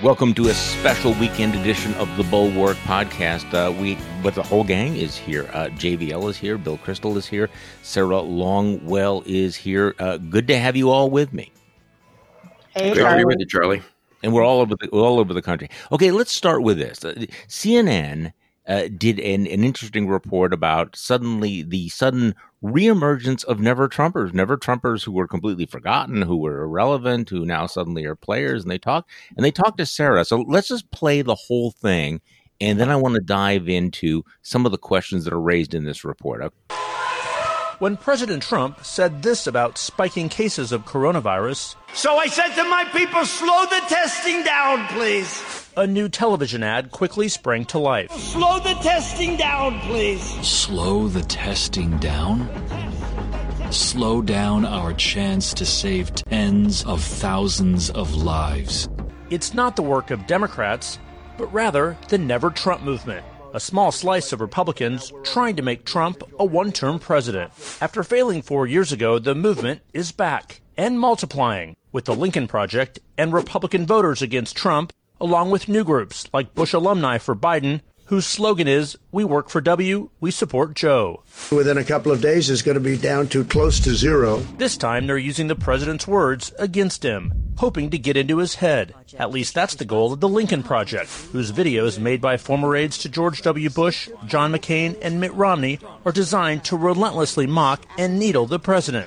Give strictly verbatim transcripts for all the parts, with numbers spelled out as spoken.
Welcome to a special weekend edition of the Bulwark Podcast. Uh, we, but the whole gang is here. Uh, J V L is here. Bill Kristol is here. Sarah Longwell is here. Uh, good to have you all with me. Hey, Great to be with you, Charlie. And we're all over the we're all over the country. Okay, let's start with this. Uh, C N N uh, did an, an interesting report about suddenly the sudden reemergence of Never Trumpers, Never Trumpers who were completely forgotten, who were irrelevant, who now suddenly are players, and they talk and they talk to Sarah. So let's just play the whole thing, and then I want to dive into some of the questions that are raised in this report. Okay. When President Trump said this about spiking cases of coronavirus, so I said to my people, slow the testing down, please. A new television ad quickly sprang to life. Slow the testing down, please. Slow the testing down? Slow down our chance to save tens of thousands of lives. It's not the work of Democrats, but rather the Never Trump movement, a small slice of Republicans trying to make Trump a one-term president. After failing four years ago, the movement is back and multiplying with the Lincoln Project and Republican voters against Trump, along with new groups like Bush Alumni for Biden, whose slogan is, "We work for W, we support Joe." Within a couple of days, it's going to be down to close to zero. This time, they're using the president's words against him, hoping to get into his head. At least that's the goal of the Lincoln Project, whose videos made by former aides to George W. Bush, John McCain, and Mitt Romney are designed to relentlessly mock and needle the president.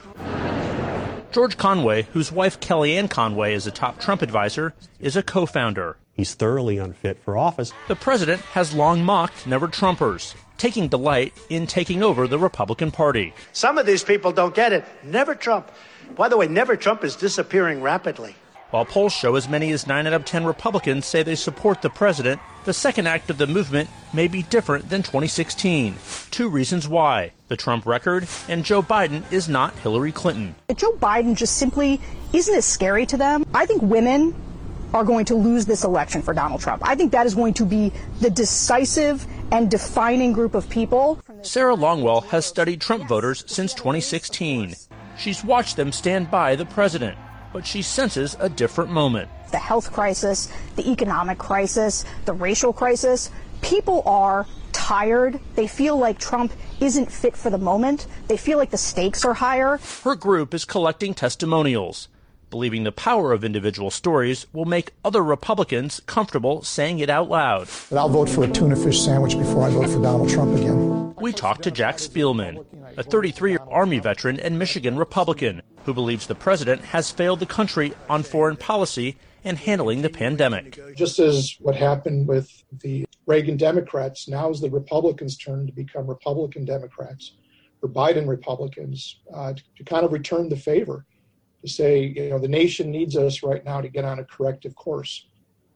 George Conway, whose wife Kellyanne Conway is a top Trump advisor, is a co-founder. He's thoroughly unfit for office. The president has long mocked Never Trumpers, taking delight in taking over the Republican Party. Some of these people don't get it. Never Trump. By the way, Never Trump is disappearing rapidly. While polls show as many as nine out of ten Republicans say they support the president, the second act of the movement may be different than twenty sixteen. Two reasons why: the Trump record and Joe Biden is not Hillary Clinton. Joe Biden just simply isn't as scary to them. I think women are going to lose this election for Donald Trump. I think that is going to be the decisive and defining group of people. Sarah Longwell has studied Trump voters since twenty sixteen. She's watched them stand by the president, but she senses a different moment. The health crisis, the economic crisis, the racial crisis. People are tired. They feel like Trump isn't fit for the moment. They feel like the stakes are higher. Her group is collecting testimonials, believing the power of individual stories will make other Republicans comfortable saying it out loud. But I'll vote for a tuna fish sandwich before I vote for Donald Trump again. We talked to Jack Spielman, a thirty-three-year Army veteran and Michigan Republican, who believes the president has failed the country on foreign policy and handling the pandemic. Just as what happened with the Reagan Democrats, now is the Republicans' turn to become Republican Democrats, or Biden Republicans, uh, to, to kind of return the favor. To say, you know, the nation needs us right now to get on a corrective course.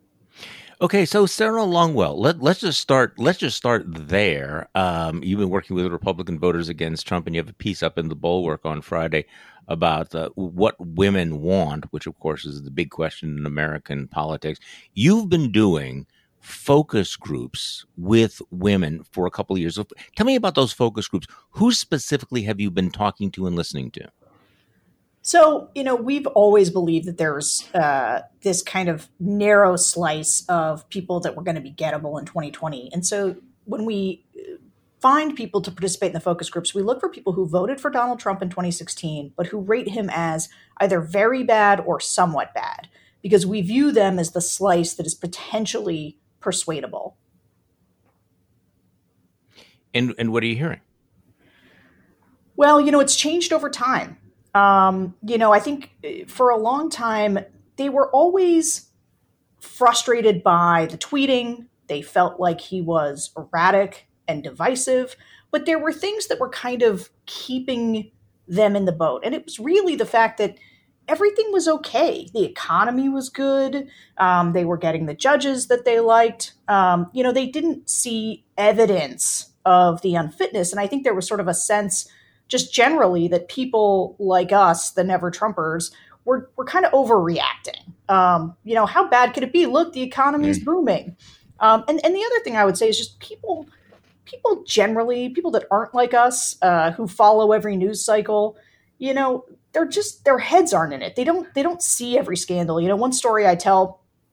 Okay, so Sarah Longwell, let, let's just start. Let's just start there. Um, you've been working with Republican voters against Trump, and you have a piece up in the Bulwark on Friday about uh, what women want, which of course is the big question in American politics. You've been doing focus groups with women for a couple of years. So tell me about those focus groups. Who specifically have you been talking to and listening to? So, you know, we've always believed that there's uh, this kind of narrow slice of people that were going to be gettable in twenty twenty. And so when we find people to participate in the focus groups, we look for people who voted for Donald Trump in twenty sixteen, but who rate him as either very bad or somewhat bad, because we view them as the slice that is potentially persuadable. And, and what are you hearing? Well, you know, it's changed over time. Um, you know, I think for a long time, they were always frustrated by the tweeting. They felt like he was erratic and divisive, but there were things that were kind of keeping them in the boat. And it was really the fact that everything was okay. The economy was good. Um, they were getting the judges that they liked. Um, you know, they didn't see evidence of the unfitness. And I think there was sort of a sense just generally that people like us, the Never Trumpers, were, were kind of overreacting. Um, you know, how bad could it be? Look, the economy is booming. Um, and, and the other thing I would say is just people, people generally, people that aren't like us, uh, who follow every news cycle, you know, they're just, their heads aren't in it. They don't, they don't see every scandal. You know, one story I tell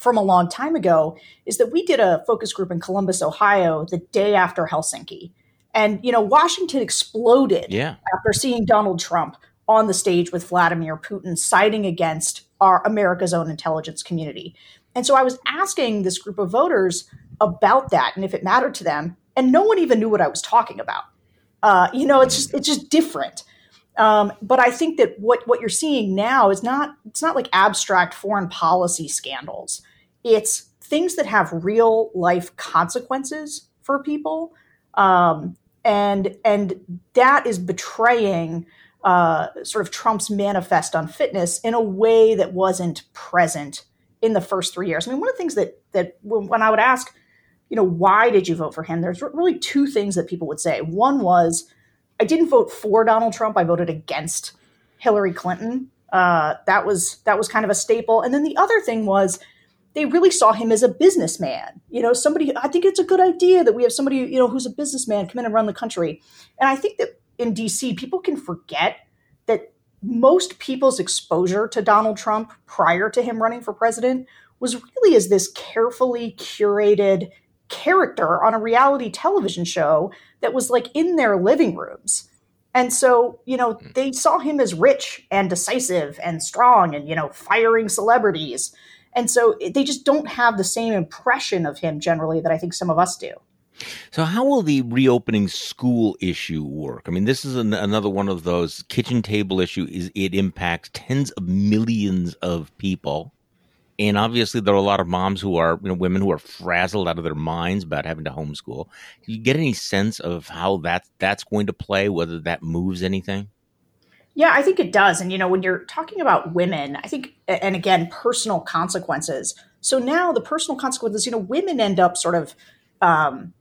from a long time ago is that we did a focus group in Columbus, Ohio, the day after Helsinki. And, you know, Washington exploded yeah. after seeing Donald Trump on the stage with Vladimir Putin siding against our America's own intelligence community. And so I was asking this group of voters about that and if it mattered to them. And no one even knew what I was talking about. Uh, you know, it's just it's just different. Um, but I think that what, what you're seeing now is not it's not like abstract foreign policy scandals. It's things that have real life consequences for people. Um, and and that is betraying uh, sort of Trump's manifest unfitness in a way that wasn't present in the first three years. I mean, one of the things that that when I would ask, you know, why did you vote for him? There's really two things that people would say. One was, I didn't vote for Donald Trump. I voted against Hillary Clinton. Uh, that was that was kind of a staple. And then the other thing was, they really saw him as a businessman. You know, somebody, I think it's a good idea that we have somebody, you know, who's a businessman come in and run the country. And I think that in D C, people can forget that most people's exposure to Donald Trump prior to him running for president was really as this carefully curated character on a reality television show that was like in their living rooms. And so, you know, they saw him as rich and decisive and strong and, you know, firing celebrities. And so they just don't have the same impression of him generally that I think some of us do. So how will the reopening school issue work? I mean, this is an, another one of those kitchen table issue. Is it impacts tens of millions of people. And obviously there are a lot of moms who are, you know, women who are frazzled out of their minds about having to homeschool. Do you get any sense of how that that's going to play, whether that moves anything? Yeah, I think it does. And, you know, when you're talking about women, I think, and again, personal consequences. So now the personal consequences, you know, women end up sort of um,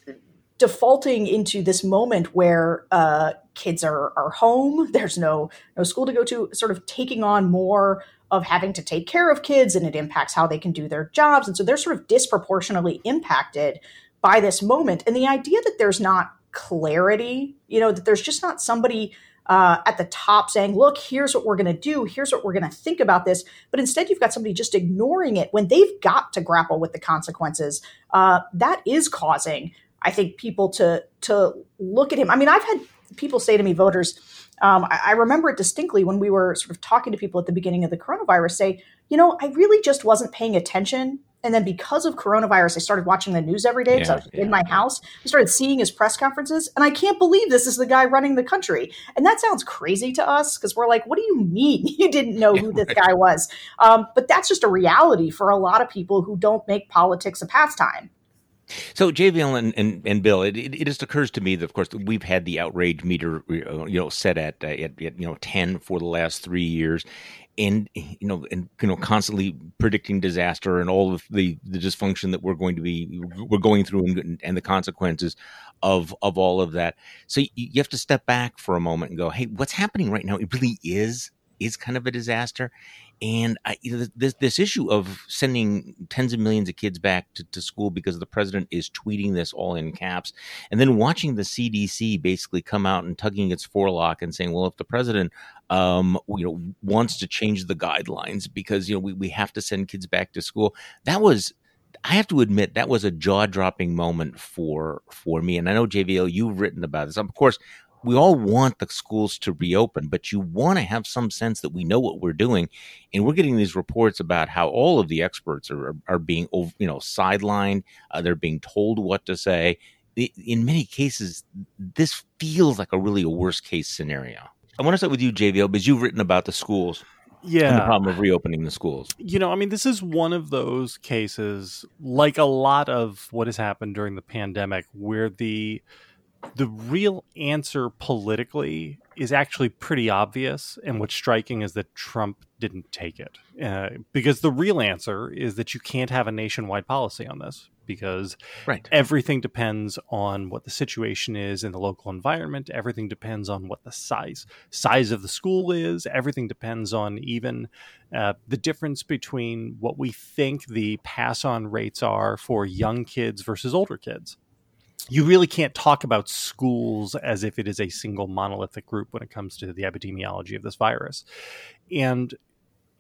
defaulting into this moment where uh, kids are, are home. There's no, no school to go to, sort of taking on more of having to take care of kids, and it impacts how they can do their jobs. And so they're sort of disproportionately impacted by this moment. And the idea that there's not clarity, you know, that there's just not somebody Uh, at the top saying, look, here's what we're going to do. Here's what we're going to think about this. But instead, you've got somebody just ignoring it when they've got to grapple with the consequences. Uh, that is causing, I think, people to to look at him. I mean, I've had people say to me, voters, um, I, I remember it distinctly when we were sort of talking to people at the beginning of the coronavirus, say, you know, I really just wasn't paying attention. And then because of coronavirus, I started watching the news every day because Yeah, I was yeah. in my house. I started seeing his press conferences, and I can't believe this is the guy running the country. And that sounds crazy to us because we're like, what do you mean you didn't know who this guy was? Um, but that's just a reality for a lot of people who don't make politics a pastime. So, J V L and, and, and Bill, it, it, it just occurs to me that, of course, we've had the outrage meter, you know, set at, uh, at, at you know ten for the last three years. And, you know, and, you know, constantly predicting disaster and all of the, the dysfunction that we're going to be, we're going through and, and the consequences of, of all of that. So you, you have to step back for a moment and go, hey, what's happening right now? It really is, is kind of a disaster. And I, you know, this, this issue of sending tens of millions of kids back to, to school because the president is tweeting this all in caps, and then watching the C D C basically come out and tugging its forelock and saying, well, if the president, um, you know, wants to change the guidelines because, you know, we, we have to send kids back to school. That was, I have to admit, that was a jaw-dropping moment for, for me. And I know, J V L, you've written about this. Of course, we all want the schools to reopen, but you want to have some sense that we know what we're doing. And we're getting these reports about how all of the experts are, are being, you know, sidelined. Uh, they're being told what to say. In many cases, this feels like a really a worst case scenario. I want to start with you, J V L, because you've written about the schools. Yeah. And the problem of reopening the schools. You know, I mean, this is one of those cases, like a lot of what has happened during the pandemic, where the the real answer politically is actually pretty obvious. And what's striking is that Trump didn't take it. Uh, because the real answer is that you can't have a nationwide policy on this, because right. everything depends on what the situation is in the local environment. Everything depends on what the size size of the school is. Everything depends on even uh, the difference between what we think the pass-on rates are for young kids versus older kids. You really can't talk about schools as if it is a single monolithic group when it comes to the epidemiology of this virus. And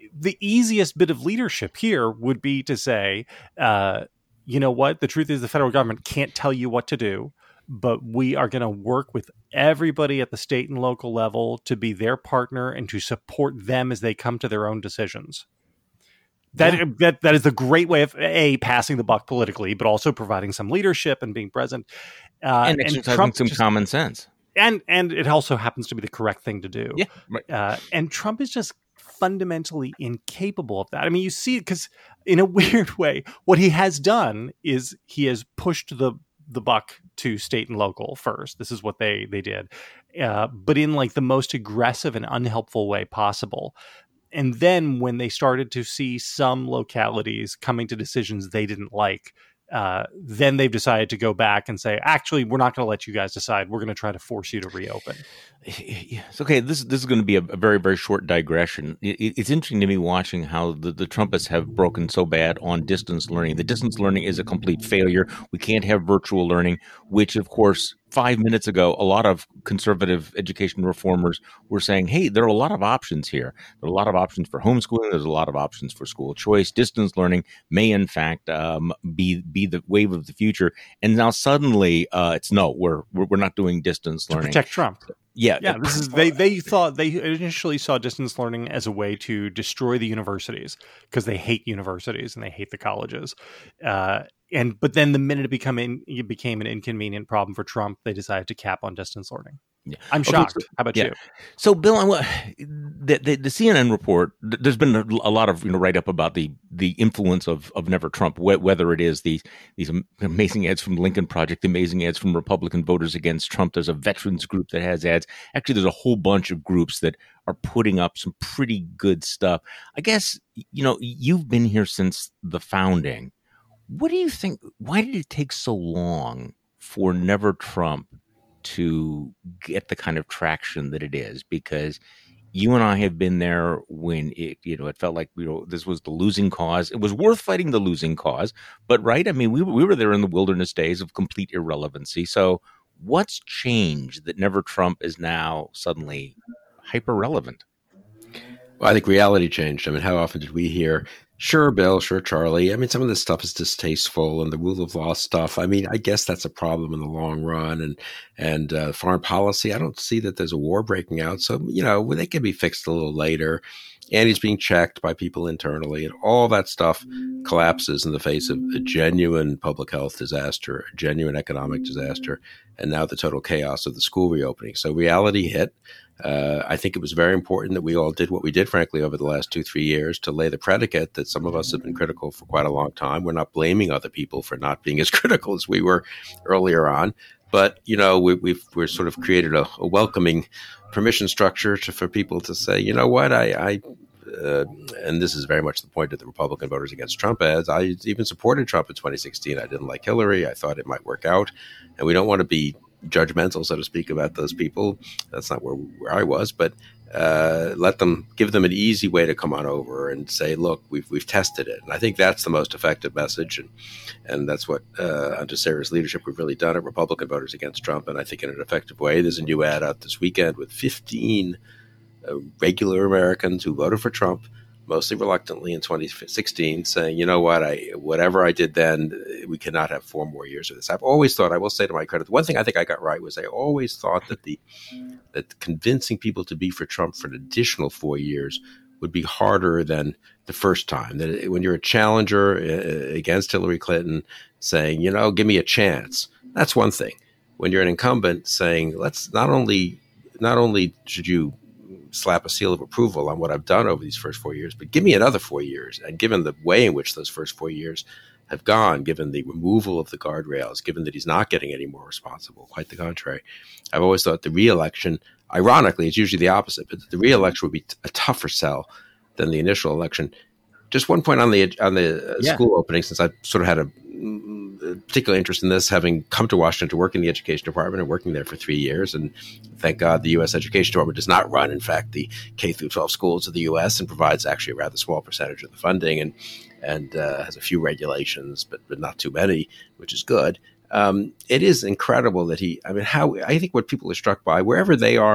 the easiest bit of leadership here would be to say, uh, you know what? The truth is the federal government can't tell you what to do, but we are going to work with everybody at the state and local level to be their partner and to support them as they come to their own decisions. That, yeah. that that is the great way of A, passing the buck politically, but also providing some leadership and being present. Uh, and exercising Trump some just, common sense. And and it also happens to be the correct thing to do. Yeah, right. Uh, and Trump is just fundamentally incapable of that. I mean, you see, because in a weird way, what he has done is he has pushed the the buck to state and local first. This is what they they did, uh, but in like the most aggressive and unhelpful way possible. And then when they started to see some localities coming to decisions they didn't like, uh, then they've decided to go back and say, actually, we're not going to let you guys decide. We're going to try to force you to reopen. It's okay. This this is going to be a, a very, very short digression. It, it's interesting to me watching how the, the Trumpists have broken so bad on distance learning. The distance learning is a complete failure. We can't have virtual learning, which, of course, five minutes ago, a lot of conservative education reformers were saying, hey, there are a lot of options here. There are a lot of options for homeschooling. There's a lot of options for school choice. Distance learning may, in fact, um, be be the wave of the future. And now suddenly uh, it's no, we're, we're we're not doing distance learning. To protect Trump. Yeah, yeah. This is they. They thought they initially saw distance learning as a way to destroy the universities because they hate universities and they hate the colleges. Uh, and but then the minute it become in, it became an inconvenient problem for Trump, they decided to cap on distance learning. Yeah. I'm shocked. Okay, so, How about yeah. you? So, Bill, I, the, the the C N N report. There's been a, a lot of you know write up about the the influence of of Never Trump. Whether it is these these amazing ads from Lincoln Project, amazing ads from Republican Voters Against Trump. There's a veterans group that has ads. Actually, there's a whole bunch of groups that are putting up some pretty good stuff. I guess you know you've been here since the founding. What do you think? Why did it take so long for Never Trump to get the kind of traction that it is? Because you and I have been there when it, you know, it felt like, you know, this was the losing cause. It was worth fighting the losing cause, but right. I mean, we, we were there in the wilderness days of complete irrelevancy. So what's changed that Never Trump is now suddenly hyper relevant? Well, I think reality changed. I mean, how often did we hear, sure, Bill, sure, Charlie. I mean, some of this stuff is distasteful and the rule of law stuff. I mean, I guess that's a problem in the long run. And and uh, foreign policy, I don't see that there's a war breaking out. So, you know, they can be fixed a little later. And he's being checked by people internally. And all that stuff collapses in the face of a genuine public health disaster, a genuine economic disaster, and now the total chaos of the school reopening. So reality hit. Uh, I think it was very important that we all did what we did, frankly, over the last two, three years to lay the predicate that some of us have been critical for quite a long time. We're not blaming other people for not being as critical as we were earlier on. But, you know, we, we've we're sort of created a, a welcoming permission structure to, for people to say, you know what, I, I uh, and this is very much the point of the Republican Voters Against Trump ads. I even supported Trump in twenty sixteen. I didn't like Hillary. I thought it might work out. And we don't want to be judgmental, so to speak, about those people. That's not where, where I was, but uh, let them, give them an easy way to come on over and say, look, we've we've tested it. And I think that's the most effective message. And and that's what, uh, under Sarah's leadership, we've really done at Republican Voters Against Trump. And I think in an effective way. There's a new ad out this weekend with fifteen uh, regular Americans who voted for Trump, mostly reluctantly in twenty sixteen, saying, you know what, I whatever I did then, we cannot have four more years of this. I've always thought, I will say to my credit, the one thing I think I got right was I always thought that the that convincing people to be for Trump for an additional four years would be harder than the first time. That when you're a challenger against Hillary Clinton saying, you know, give me a chance, that's one thing. When you're an incumbent saying, let's not only not only should you slap a seal of approval on what I've done over these first four years, but give me another four years. And given the way in which those first four years have gone, given the removal of the guardrails, given that he's not getting any more responsible, quite the contrary, I've always thought the re-election, ironically, it's usually the opposite, but the re-election would be a tougher sell than the initial election. Just one point on the on the yeah. school opening, since I've sort of had a particular interest in this, having come to Washington to work in the education department and working there for three years. And thank God the U S education department does not run, in fact, the K through twelve schools of the U S and provides actually a rather small percentage of the funding and and uh, has a few regulations, but, but not too many, which is good. Um, it is incredible that he, I mean, how, I think what people are struck by, wherever they are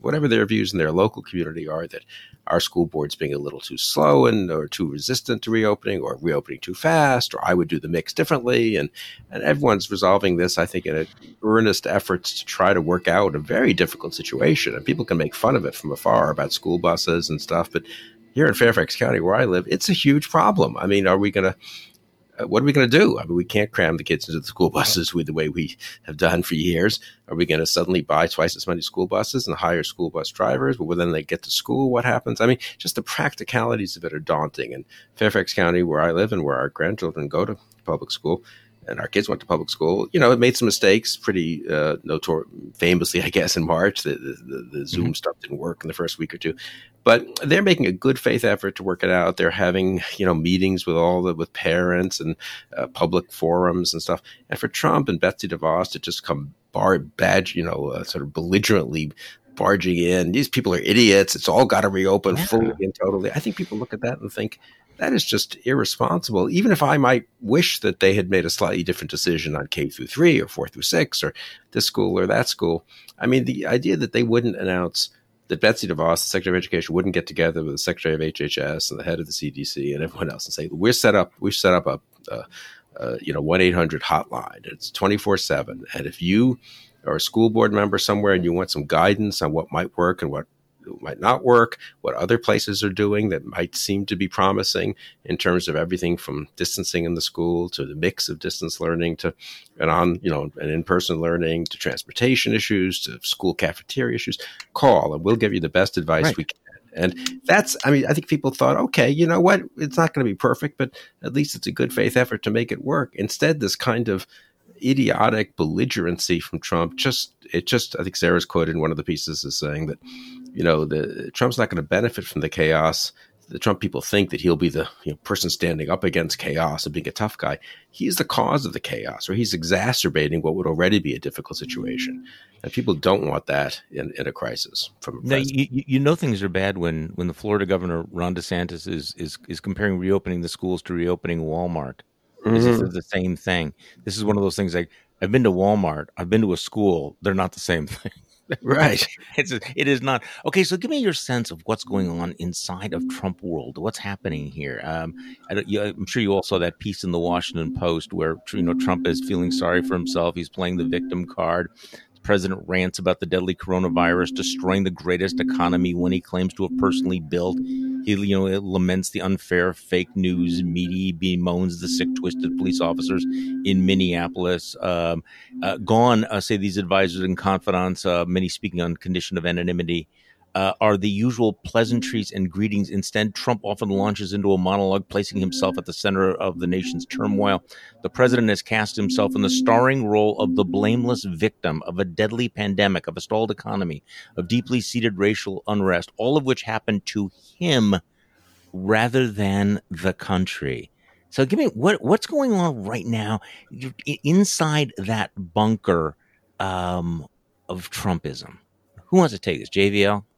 whatever their views in their local community are, that our school board's being a little too slow and or too resistant to reopening, or reopening too fast, or I would do the mix differently. And, and everyone's resolving this, I think, in an earnest efforts to try to work out a very difficult situation. And people can make fun of it from afar about school buses and stuff, but here in Fairfax County, where I live, it's a huge problem. I mean, are we going to What are we going to do? I mean, we can't cram the kids into the school buses with the way we have done for years. Are we going to suddenly buy twice as many school buses and hire school bus drivers? Well, then they get to school, what happens? I mean, just the practicalities of it are daunting. And Fairfax County, where I live and where our grandchildren go to public school, and our kids went to public school, you know, it made some mistakes pretty uh, notor- famously, I guess, in March. The, the, the Zoom mm-hmm. stuff didn't work in the first week or two. But they're making a good faith effort to work it out. They're having, you know, meetings with all the with parents and uh, public forums and stuff. And for Trump and Betsy DeVos to just come bar badge, you know, uh, sort of belligerently barging in, these people are idiots. It's all got to reopen yeah. fully and totally. I think people look at that and think that is just irresponsible. Even if I might wish that they had made a slightly different decision on K through three or four through six or this school or that school. I mean, the idea that they wouldn't announce that Betsy DeVos, the Secretary of Education, wouldn't get together with the Secretary of H H S and the head of the C D C and everyone else and say, we're set up, we've set up a, a, a you know, one eight hundred hotline. It's twenty-four seven. And if you are a school board member somewhere and you want some guidance on what might work and what might not work, what other places are doing that might seem to be promising in terms of everything from distancing in the school to the mix of distance learning to and on, you know, and in-person learning to transportation issues to school cafeteria issues, call and we'll give you the best advice right. we can. And that's, I mean, I think people thought, okay, you know what, it's not going to be perfect, but at least it's a good faith effort to make it work. Instead, this kind of idiotic belligerency from Trump, just, it just, I think Sarah's quoted in one of the pieces as saying that, you know, the Trump's not going to benefit from the chaos. The Trump people think that he'll be the you know, person standing up against chaos and being a tough guy. He's the cause of the chaos, or he's exacerbating what would already be a difficult situation. And people don't want that in, in a crisis. From a now, you, you know things are bad when, when the Florida governor, Ron DeSantis, is, is, is comparing reopening the schools to reopening Walmart. Mm-hmm. This is the same thing. This is one of those things like, I've been to Walmart, I've been to a school. They're not the same thing. Right. It's it is not. Okay, so give me your sense of what's going on inside of Trump world. What's happening here? Um, I don't, you, I'm sure you all saw that piece in the Washington Post where, you know, Trump is feeling sorry for himself. He's playing the victim card. The president rants about the deadly coronavirus destroying the greatest economy when he claims to have personally built. He, you know, laments the unfair fake news media, bemoans the sick, twisted police officers in Minneapolis. Um, uh, gone, uh, say these advisors and confidants, uh, many speaking on condition of anonymity, uh, are the usual pleasantries and greetings. Instead, Trump often launches into a monologue, placing himself at the center of the nation's turmoil. The president has cast himself in the starring role of the blameless victim of a deadly pandemic, of a stalled economy, of deeply seated racial unrest, all of which happened to him rather than the country. So give me what what's going on right now inside that bunker um, of Trumpism. Who wants to take this? J V L?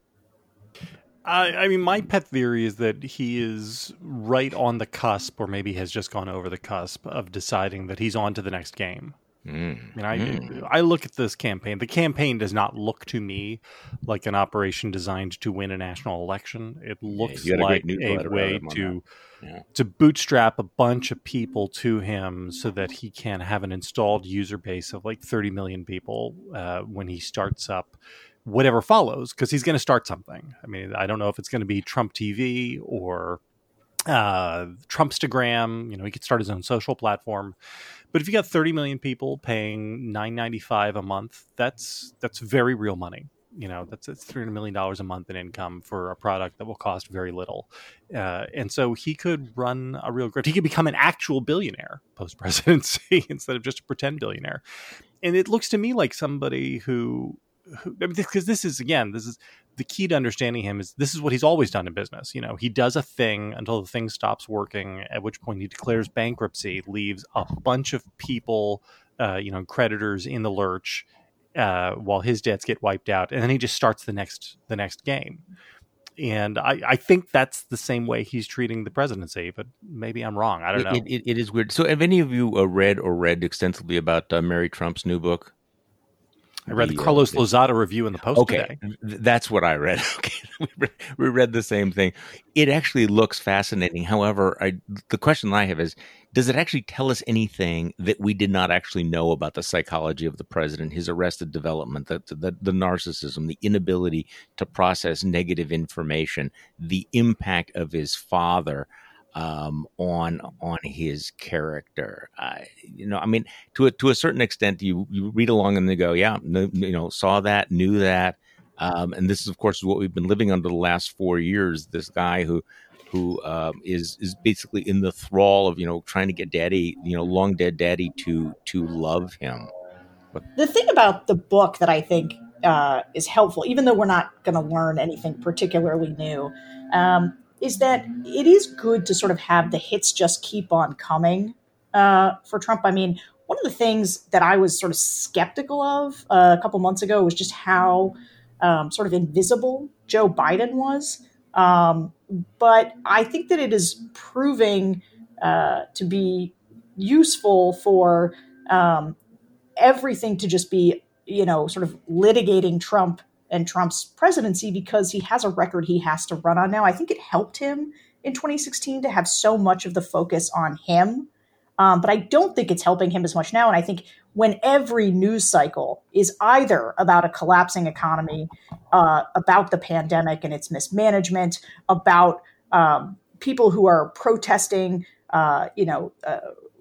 I, I mean, my pet theory is that he is right on the cusp, or maybe has just gone over the cusp of deciding that he's on to the next game. Mm. I mean, I, mm. I look at this campaign. The campaign does not look to me like an operation designed to win a national election. It looks yeah, like a, a way to yeah. to bootstrap a bunch of people to him so that he can have an installed user base of like thirty million people uh, when he starts up whatever follows, because he's going to start something. I mean, I don't know if it's going to be Trump T V or uh, Trumpstagram. You know, he could start his own social platform. But if you got thirty million people paying nine ninety-five a month, that's that's very real money. You know, that's, that's three hundred million dollars a month in income for a product that will cost very little. Uh, and so he could run a real grift. He could become an actual billionaire post-presidency instead of just a pretend billionaire. And it looks to me like somebody who, who because this is, again, this is the key to understanding him is this is what he's always done in business. You know, he does a thing until the thing stops working, at which point he declares bankruptcy, leaves a bunch of people, uh, you know, creditors in the lurch, uh, while his debts get wiped out. And then he just starts the next, the next game. And I, I think that's the same way he's treating the presidency, but maybe I'm wrong. I don't it, know. It, it is weird. So have any of you uh, read or read extensively about uh, Mary Trump's new book? I read the, the Carlos uh, Lozada review in the Post okay, today. That's what I read. Okay, we, read, we read the same thing. It actually looks fascinating. However, I, the question I have is, does it actually tell us anything that we did not actually know about the psychology of the president, his arrested development, the, the, the narcissism, the inability to process negative information, the impact of his father um, on on his character? Uh, you know, I mean, to a, to a certain extent, you you read along and they go, yeah, no, you know, saw that, knew that, um, and this is, of course, what we've been living under the last four years. This guy who who um, is is basically in the thrall of, you know, trying to get daddy, you know, long dead daddy to to love him. But the thing about the book that I think uh, is helpful, even though we're not going to learn anything particularly new, um, is that it is good to sort of have the hits just keep on coming uh, for Trump. I mean, one of the things that I was sort of skeptical of uh, a couple months ago was just how um, sort of invisible Joe Biden was. Um, but I think that it is proving uh, to be useful for um, everything to just be, you know, sort of litigating Trump and Trump's presidency, because he has a record he has to run on now. I think it helped him in twenty sixteen to have so much of the focus on him. Um, but I don't think it's helping him as much now. And I think when every news cycle is either about a collapsing economy, uh, about the pandemic and its mismanagement, about um, people who are protesting, uh, you know, uh,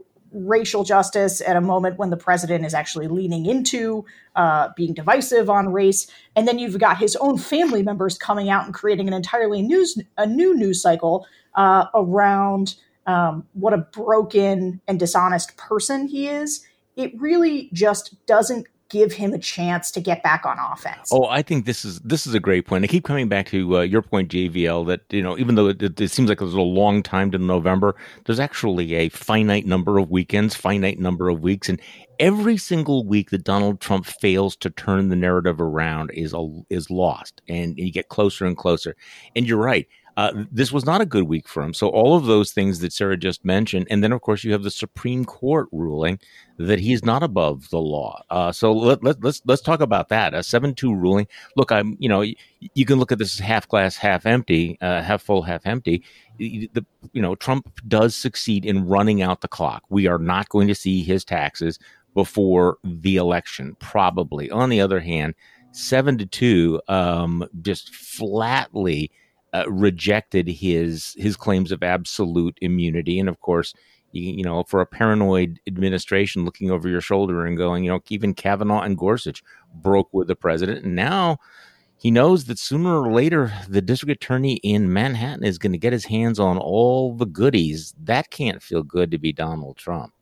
racial justice at a moment when the president is actually leaning into uh, being divisive on race. And then you've got his own family members coming out and creating an entirely news, a new news cycle uh, around um, what a broken and dishonest person he is. It really just doesn't give him a chance to get back on offense. Oh, I think this is this is a great point. I keep coming back to uh, your point, J V L, that, you know, even though it, it seems like there's a long time to November, there's actually a finite number of weekends, finite number of weeks, and every single week that Donald Trump fails to turn the narrative around is a, is lost, and you get closer and closer. And you're right. Uh, this was not a good week for him. So all of those things that Sarah just mentioned, and then of course you have the Supreme Court ruling that he's not above the law. Uh, so let, let, let's let's talk about that. A seven two ruling. Look, I'm you know you, you can look at this as half glass, half empty, uh, half full, half empty. The you know Trump does succeed in running out the clock. We are not going to see his taxes before the election, probably. On the other hand, seven to two, um, just flatly. Uh, rejected his his claims of absolute immunity. And of course, you, you know, for a paranoid administration looking over your shoulder and going, you know, even Kavanaugh and Gorsuch broke with the president. And now he knows that sooner or later, the district attorney in Manhattan is going to get his hands on all the goodies. That can't feel good to be Donald Trump.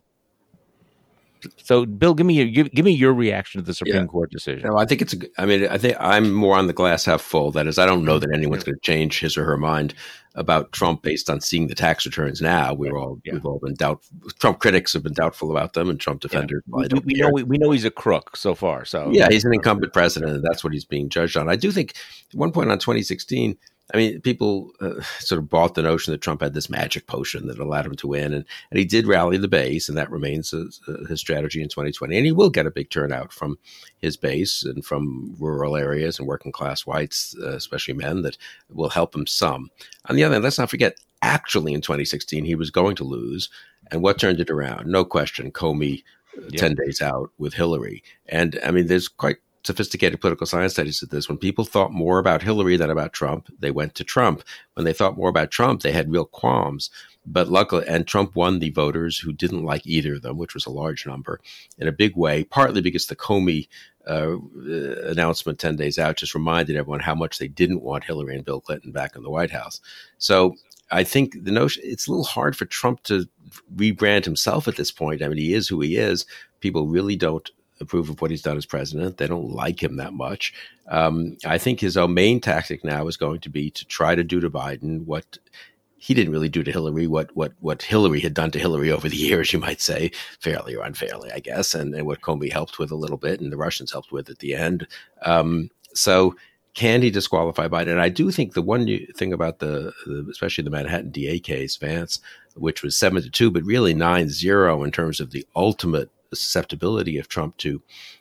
So, Bill, give me your, give, give me your reaction to the Supreme yeah. Court decision. No, I think it's. A, I mean, I think I'm more on the glass half full. That is, I don't know that anyone's going to change his or her mind about Trump based on seeing the tax returns. Now we're all yeah. we've all been doubtful. Trump critics have been doubtful about them, and Trump defenders. Yeah. We, we know we, we know he's a crook so far. So yeah, he's an incumbent president, and that's what he's being judged on. I do think at one point on twenty sixteen. I mean, people uh, sort of bought the notion that Trump had this magic potion that allowed him to win. And, and he did rally the base, and that remains his, uh, his strategy in twenty twenty. And he will get a big turnout from his base and from rural areas and working class whites, uh, especially men, that will help him some. On the other hand, let's not forget, actually in twenty sixteen, he was going to lose. And what turned it around? No question, Comey uh, yeah. ten days out with Hillary. And I mean, there's quite sophisticated political science studies at this. When people thought more about Hillary than about Trump, they went to Trump. When they thought more about Trump, they had real qualms. But luckily, and Trump won the voters who didn't like either of them, which was a large number, in a big way, partly because the Comey uh, announcement ten days out just reminded everyone how much they didn't want Hillary and Bill Clinton back in the White House. So I think the notion, it's a little hard for Trump to rebrand himself at this point. I mean, he is who he is. People really don't approve of what he's done as president. They don't like him that much. Um, I think his own main tactic now is going to be to try to do to Biden what he didn't really do to Hillary, what what what Hillary had done to Hillary over the years, you might say, fairly or unfairly, I guess, and, and what Comey helped with a little bit and the Russians helped with at the end. Um, so can he disqualify Biden? And I do think the one thing about the, the especially the Manhattan D A case, Vance, which was seven to two, but really nine zero in terms of the ultimate susceptibility of Trump to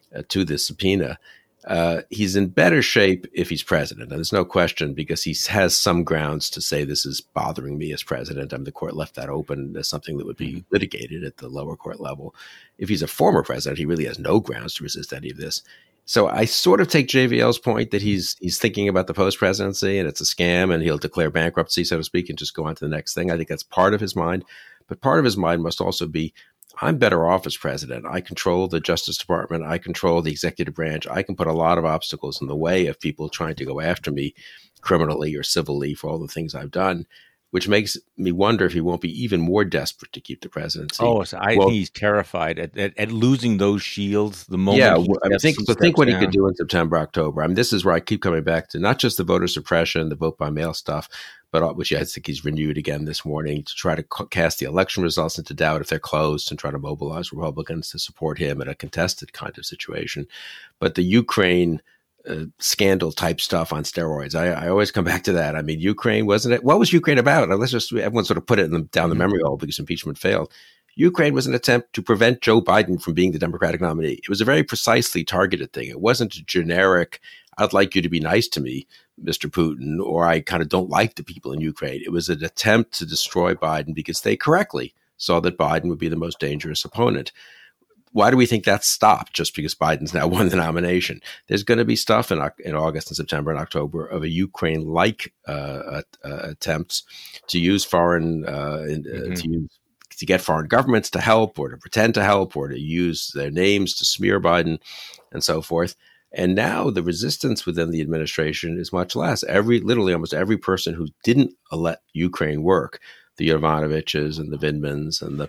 uh, to this subpoena. Uh, he's in better shape if he's president. And there's no question, because he has some grounds to say this is bothering me as president. I mean, the court left that open as something that would be litigated at the lower court level. If he's a former president, he really has no grounds to resist any of this. So I sort of take J V L's point that he's he's thinking about the post-presidency and it's a scam and he'll declare bankruptcy, so to speak, and just go on to the next thing. I think that's part of his mind. But part of his mind must also be, I'm better off as president. I control the Justice Department. I control the executive branch. I can put a lot of obstacles in the way of people trying to go after me criminally or civilly for all the things I've done, which makes me wonder if he won't be even more desperate to keep the presidency. Oh, so I well, think he's terrified at, at, at losing those shields the moment. Yeah, he I mean, steps- think, he so think what steps he could down. do in September, October. I mean, this is where I keep coming back to not just the voter suppression, the vote by mail stuff, but uh, which I think he's renewed again this morning to try to ca- cast the election results into doubt if they're closed and try to mobilize Republicans to support him in a contested kind of situation. But the Ukraine uh, scandal type stuff on steroids, I, I always come back to that. I mean, Ukraine, wasn't it? What was Ukraine about? Let's just, everyone sort of put it in the, down the memory hole because impeachment failed. Ukraine was an attempt to prevent Joe Biden from being the Democratic nominee. It was a very precisely targeted thing. It wasn't a generic, I'd like you to be nice to me, Mister Putin, or I kind of don't like the people in Ukraine. It was an attempt to destroy Biden because they correctly saw that Biden would be the most dangerous opponent. Why do we think that stopped just because Biden's now won the nomination? There's going to be stuff in, in August and September and October of a Ukraine-like uh, uh, attempts to use foreign, uh, in, uh, mm-hmm. to use to get foreign governments to help or to pretend to help or to use their names to smear Biden and so forth. And now the resistance within the administration is much less. Every, literally almost every person who didn't let Ukraine work, the Yovanoviches and the Vindmans and the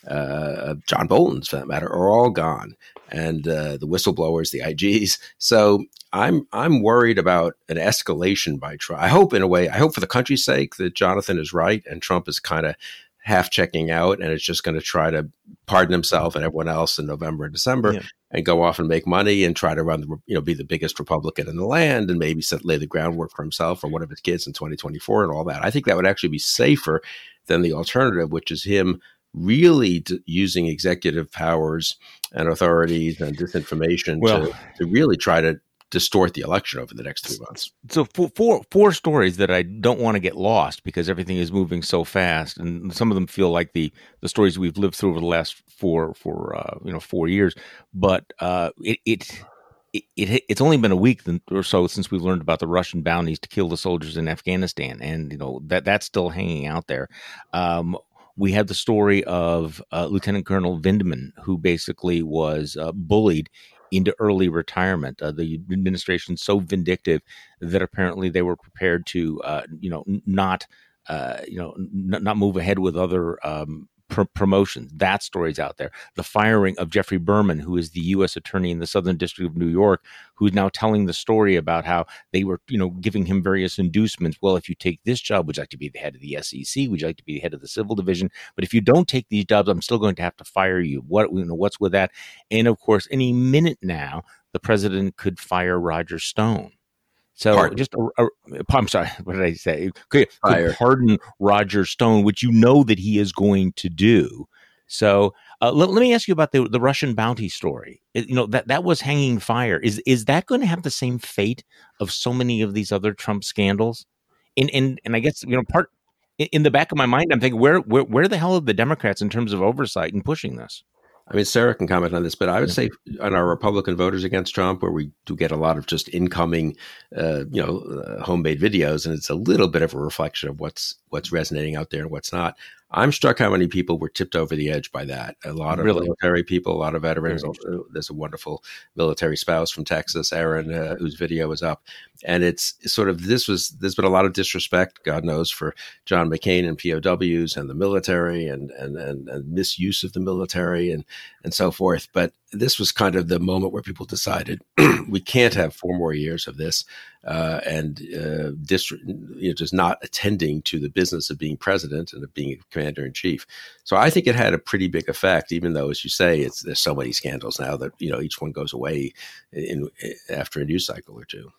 uh, John Boltons, for that matter, are all gone. And uh, the whistleblowers, the I Gs. So I'm I'm worried about an escalation by Trump. I hope in a way, I hope for the country's sake that Jonathan is right and Trump is kind of half checking out and it's just going to try to pardon himself and everyone else in November and December yeah. and go off and make money and try to run the, you know, be the biggest Republican in the land and maybe set, lay the groundwork for himself or one of his kids in twenty twenty-four and all that. I think that would actually be safer than the alternative, which is him really d- using executive powers and authorities and disinformation well, to, to really try to distort the election over the next three months. So four, four, four stories that I don't want to get lost because everything is moving so fast, and some of them feel like the the stories we've lived through over the last four for uh, you know four years. But uh, it, it it it it's only been a week or so since we've learned about the Russian bounties to kill the soldiers in Afghanistan, and you know that that's still hanging out there. Um, we had the story of uh, Lieutenant Colonel Vindman, who basically was uh, bullied into early retirement. Uh, the administration so vindictive that apparently they were prepared to, uh, you know, not, uh, you know, n- not move ahead with other um, pr- promotions. That story's out there. The firing of Jeffrey Berman, who is the U S attorney in the Southern District of New York, who's now telling the story about how they were, you know, giving him various inducements. Well, if you take this job, would you like to be the head of the S E C? Would you like to be the head of the civil division? But if you don't take these jobs, I'm still going to have to fire you. What, you know, what's with that? And of course, any minute now, the president could fire Roger Stone. So pardon. just, a, a, I'm sorry, what did I say? Could, could pardon Roger Stone, which you know that he is going to do. So uh, let, let me ask you about the, the Russian bounty story. It, you know, that, that was hanging fire. Is is that going to have the same fate of so many of these other Trump scandals? And and, and I guess, you know, part in the back of my mind, I'm thinking, where, where where the hell are the Democrats in terms of oversight and pushing this? I mean, Sarah can comment on this, but I would say on our Republican voters against Trump, where we do get a lot of just incoming, uh, you know, uh, homemade videos, and it's a little bit of a reflection of what's what's resonating out there and what's not. I'm struck how many people were tipped over the edge by that. A lot of really? military people, a lot of veterans. Really? There's a wonderful military spouse from Texas, Aaron, uh, whose video was up. And it's sort of, this was, there's been a lot of disrespect, God knows, for John McCain and P O Ws and the military and, and, and, and misuse of the military and, and so forth. But this was kind of the moment where people decided we can't have four more years of this. Uh, and uh, dist- you know, just not attending to the business of being president and of being commander in chief. So I think it had a pretty big effect, even though, as you say, it's there's so many scandals now that, you know, each one goes away in, in after a news cycle or two.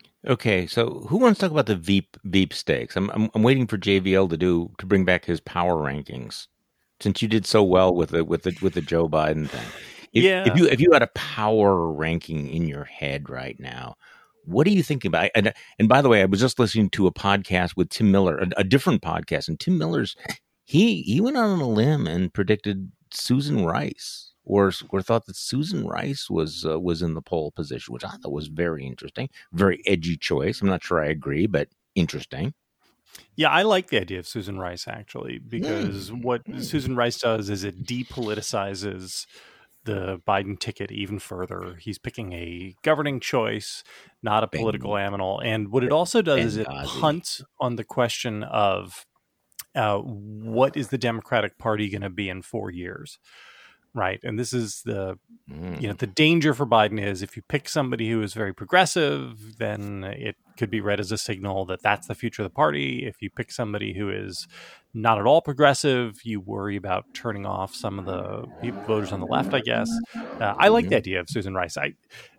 Okay, so who wants to talk about the Veep Veep stakes? I'm I'm, I'm waiting for J V L to do to bring back his power rankings, since you did so well with the with the with the Joe Biden thing. If, yeah. if you if you had a power ranking in your head right now, what are you thinking about? And, and by the way, I was just listening to a podcast with Tim Miller, a, a different podcast, and Tim Miller's he he went out on a limb and predicted Susan Rice, or or thought that Susan Rice was uh, was in the pole position, which I thought was very interesting, very edgy choice. I'm not sure I agree, but interesting. Yeah, I like the idea of Susan Rice, actually, because mm. what mm. Susan Rice does is it depoliticizes the Biden ticket even further. He's picking a governing choice, not a political Bang. animal. And what it also does Benghazi. is it punts on the question of uh, what is the Democratic Party going to be in four years? Right. And this is the, mm. you know, the danger for Biden is if you pick somebody who is very progressive, then it could be read as a signal that that's the future of the party. If you pick somebody who is not at all progressive, you worry about turning off some of the people, voters on the left, I guess. Uh, I like mm. the idea of Susan Rice. I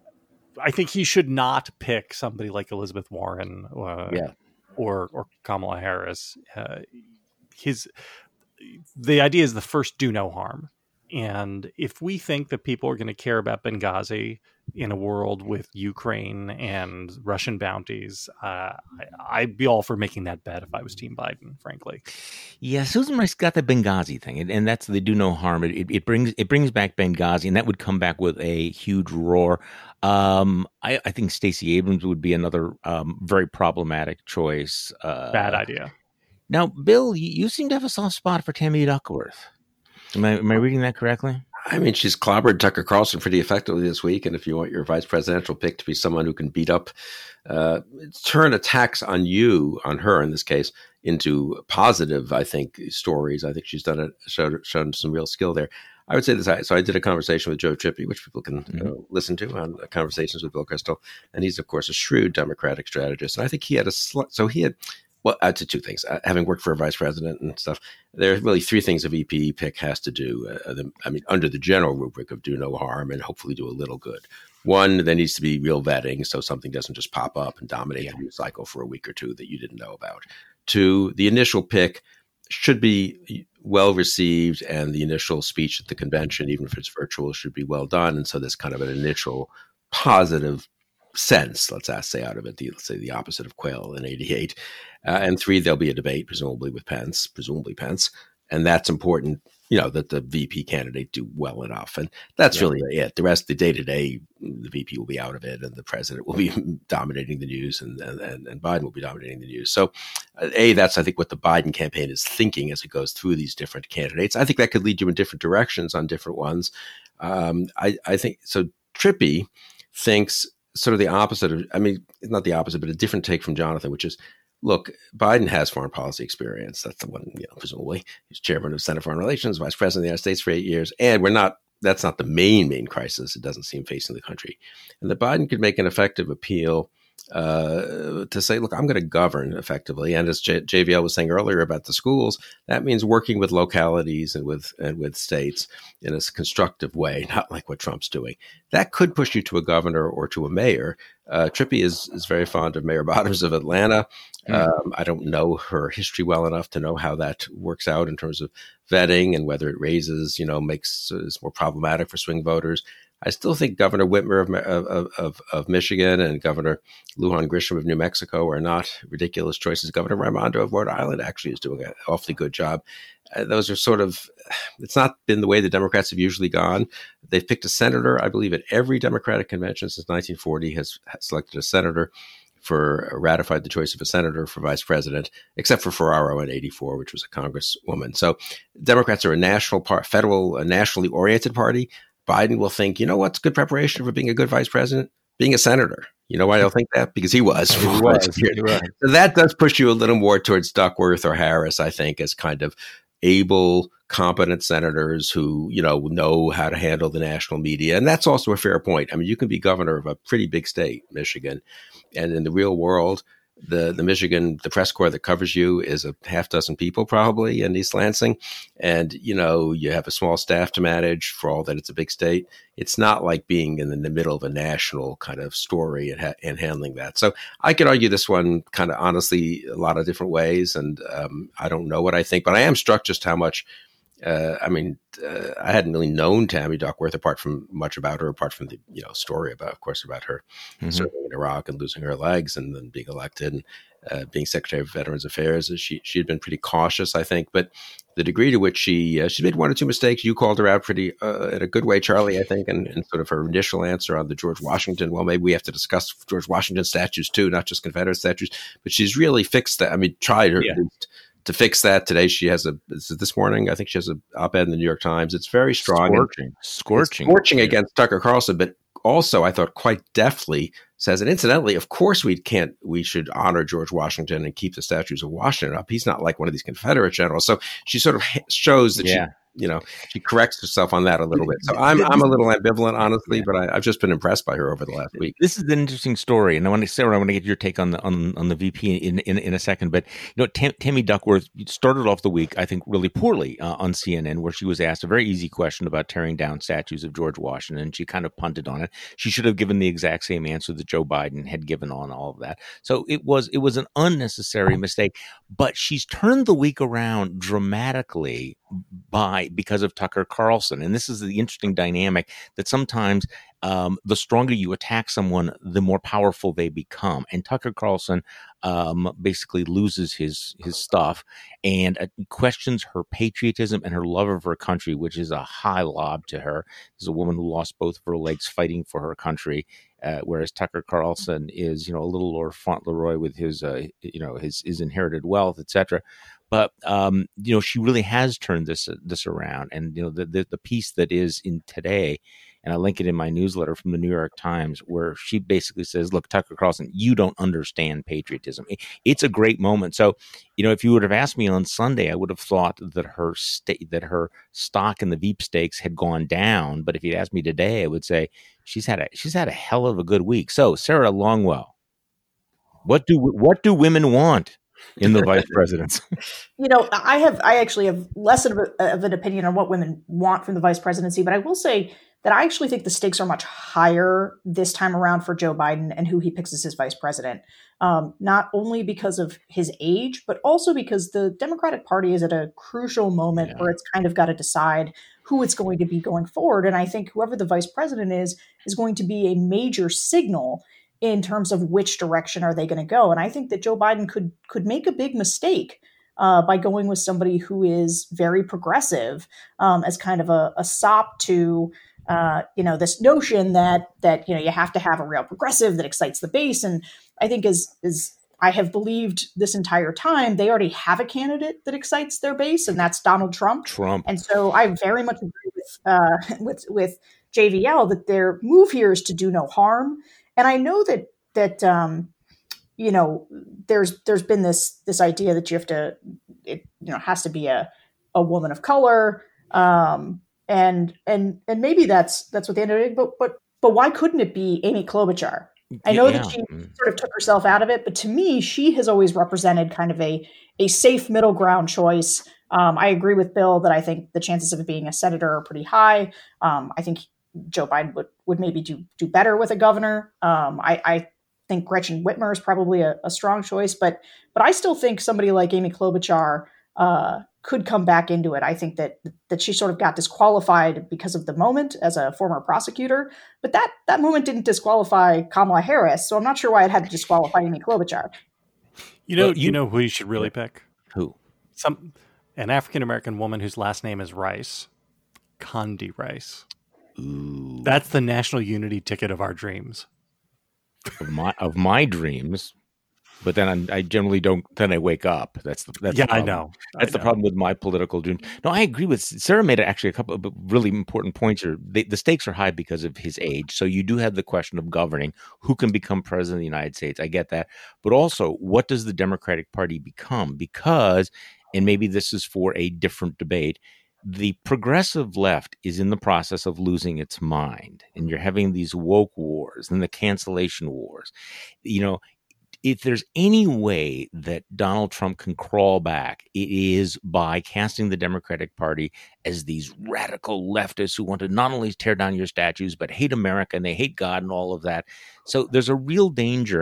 I think he should not pick somebody like Elizabeth Warren uh, yeah. or, or Kamala Harris. Uh, his the idea is the first do no harm. And if we think that people are going to care about Benghazi in a world with Ukraine and Russian bounties, uh, I, I'd be all for making that bet if I was Team Biden, frankly. Yeah, Susan Rice got the Benghazi thing, and, and that's the do no harm. It, it brings it brings back Benghazi, and that would come back with a huge roar. Um, I, I think Stacey Abrams would be another um, very problematic choice. Uh, Bad idea. Now, Bill, you, you seem to have a soft spot for Tammy Duckworth. Am I, am I reading that correctly? I mean, she's clobbered Tucker Carlson pretty effectively this week. And if you want your vice presidential pick to be someone who can beat up, uh, turn attacks on you, on her in this case, into positive, I think, stories. I think she's done it, showed, shown some real skill there. I would say this. So I did a conversation with Joe Trippi, which people can mm-hmm. uh, listen to on Conversations with Bill Kristol. And he's, of course, a shrewd Democratic strategist. And I think he had a, sl- so he had, well, uh, to two things. Uh, having worked for a vice president and stuff, there are really three things a V P pick has to do. Uh, the, I mean, under the general rubric of do no harm and hopefully do a little good. One, there needs to be real vetting so something doesn't just pop up and dominate yeah. the news cycle for a week or two that you didn't know about. Two, the initial pick should be well received, and the initial speech at the convention, even if it's virtual, should be well done. And so there's kind of an initial positive sense, let's ask, say, out of it, the, let's say the opposite of Quayle in eighty-eight. Uh, and three, there'll be a debate, presumably with Pence, presumably Pence. And that's important, you know, that the V P candidate do well enough. And that's yeah. really it. The rest of the day-to-day, the V P will be out of it, and the president will be dominating the news, and, and, and Biden will be dominating the news. So, uh, A, that's, I think, what the Biden campaign is thinking as it goes through these different candidates. I think that could lead you in different directions on different ones. Um, I, I think, so Trippi thinks sort of the opposite of, I mean, not the opposite, but a different take from Jonathan, which is, look, Biden has foreign policy experience. That's the one, you know, presumably. He's chairman of Senate Foreign Relations, vice president of the United States for eight years. And we're not, that's not the main, main crisis, it doesn't seem, facing the country. And that Biden could make an effective appeal uh, to say, look, I'm going to govern effectively. And as J- JVL was saying earlier about the schools, that means working with localities and with and with states in a constructive way, not like what Trump's doing. That could push you to a governor or to a mayor. Uh, Trippi is is very fond of Mayor Bottoms of Atlanta. Um, I don't know her history well enough to know how that works out in terms of vetting and whether it raises, you know, makes uh, is more problematic for swing voters. I still think Governor Whitmer of, of, of, of Michigan and Governor Lujan Grisham of New Mexico are not ridiculous choices. Governor Raimondo of Rhode Island actually is doing an awfully good job. Uh, those are sort of, it's not been the way the Democrats have usually gone. They've picked a senator, I believe, at every Democratic convention since nineteen forty has selected a senator for, ratified the choice of a senator for vice president, except for Ferraro in eighty-four, which was a congresswoman. So Democrats are a national, par- federal, a nationally oriented party. Biden will think, you know what's good preparation for being a good vice president? Being a senator. You know why they'll think that? Because he was. He was. He was. So that does push you a little more towards Duckworth or Harris, I think, as kind of able, competent senators who, you know, know how to handle the national media. And that's also a fair point. I mean, you can be governor of a pretty big state, Michigan, and in the real world, the, the Michigan, the press corps that covers you is a half dozen people probably in East Lansing. And, you know, you have a small staff to manage for all that it's a big state. It's not like being in the, in the middle of a national kind of story and, ha- and handling that. So I could argue this one kind of honestly a lot of different ways. And um, I don't know what I think, but I am struck just how much Uh, I mean, uh, I hadn't really known Tammy Duckworth apart from much about her, apart from the you know story about, of course, about her mm-hmm. serving in Iraq and losing her legs and then being elected and uh, being Secretary of Veterans Affairs. She she had been pretty cautious, I think, but the degree to which she uh, she made one or two mistakes, you called her out pretty uh, in a good way, Charlie, I think, and, and sort of her initial answer on the George Washington. Well, maybe we have to discuss George Washington statues too, not just Confederate statues, but she's really fixed that. I mean, tried her. Yeah. To fix that. Today she has a this morning I think she has an op-ed in the New York Times. It's very strong, scorching, and, scorching, scorching against Tucker Carlson, but also I thought quite deftly says, and incidentally, of course we can't we should honor George Washington and keep the statues of Washington up. He's not like one of these Confederate generals. So she sort of shows that yeah. she you know she corrects herself on that a little bit. So I'm I'm a little ambivalent, honestly, yeah. but I, I've just been impressed by her over the last week. This is an interesting story, and I want to Sarah, I want to get your take on the on, on the V P in, in in a second. But you know, Tam, Tammy Duckworth started off the week, I think, really poorly uh, on C N N, where she was asked a very easy question about tearing down statues of George Washington, and she kind of punted on it. She should have given the exact same answer that Joe Biden had given on all of that. So it was it was an unnecessary mistake. But she's turned the week around dramatically by because of Tucker Carlson. And this is the interesting dynamic that sometimes um, the stronger you attack someone, the more powerful they become. And Tucker Carlson um, basically loses his his stuff and uh, questions her patriotism and her love of her country, which is a high lob to her. This is a woman who lost both of her legs fighting for her country. Uh, whereas Tucker Carlson is, you know, a little Lord Fauntleroy with his, uh, you know, his his inherited wealth, et cetera. But um, you know, she really has turned this this around, and you know, the, the the piece that is in Today, and I link it in my newsletter from the New York Times, where she basically says, "Look, Tucker Carlson, you don't understand patriotism." It's a great moment. So, you know, if you would have asked me on Sunday, I would have thought that her sta- that her stock in the Veep stakes had gone down. But if you'd asked me today, I would say she's had a she's had a hell of a good week. So, Sarah Longwell, what do what do women want in the vice presidents? You know, I have I actually have less of, a, of an opinion on what women want from the vice presidency, but I will say that I actually think the stakes are much higher this time around for Joe Biden and who he picks as his vice president, um, not only because of his age, but also because the Democratic Party is at a crucial moment yeah. where it's kind of got to decide who it's going to be going forward. And I think whoever the vice president is, is going to be a major signal in terms of which direction are they going to go. And I think that Joe Biden could could make a big mistake uh, by going with somebody who is very progressive um, as kind of a, a sop to Uh, you know, this notion that that, you know, you have to have a real progressive that excites the base. And I think as, as I have believed this entire time, they already have a candidate that excites their base, and that's Donald Trump. Trump. And so I very much agree with, uh, with, with J V L that their move here is to do no harm. And I know that, that um, you know, there's there's been this this idea that you have to, it you know, has to be a, a woman of color, um, And and and maybe that's that's what they ended up. But but but why couldn't it be Amy Klobuchar? I know yeah. that she sort of took herself out of it, but to me, she has always represented kind of a a safe middle ground choice. Um, I agree with Bill that I think the chances of it being a senator are pretty high. Um, I think Joe Biden would would maybe do do better with a governor. Um, I, I think Gretchen Whitmer is probably a, a strong choice, but but I still think somebody like Amy Klobuchar uh, could come back into it. I think that that she sort of got disqualified because of the moment as a former prosecutor, but that that moment didn't disqualify Kamala Harris. So I'm not sure why it had to disqualify Amy Klobuchar. You know, well, you, you know who you should really pick? Who? Some an African American woman whose last name is Rice, Condi Rice. Ooh. That's the national unity ticket of our dreams. Of my of my dreams. But then I'm, I generally don't. Then I wake up. That's the that's yeah. The I know. That's I the know. problem with my political dreams. No, I agree with Sarah. Made actually a couple of really important points here. They, the stakes are high because of his age. So you do have the question of governing. Who can become president of the United States? I get that. But also, what does the Democratic Party become? Because, and maybe this is for a different debate, the progressive left is in the process of losing its mind, and you're having these woke wars and the cancellation wars. You know. If there's any way that Donald Trump can crawl back, it is by casting the Democratic Party as these radical leftists who want to not only tear down your statues, but hate America and they hate God and all of that. So there's a real danger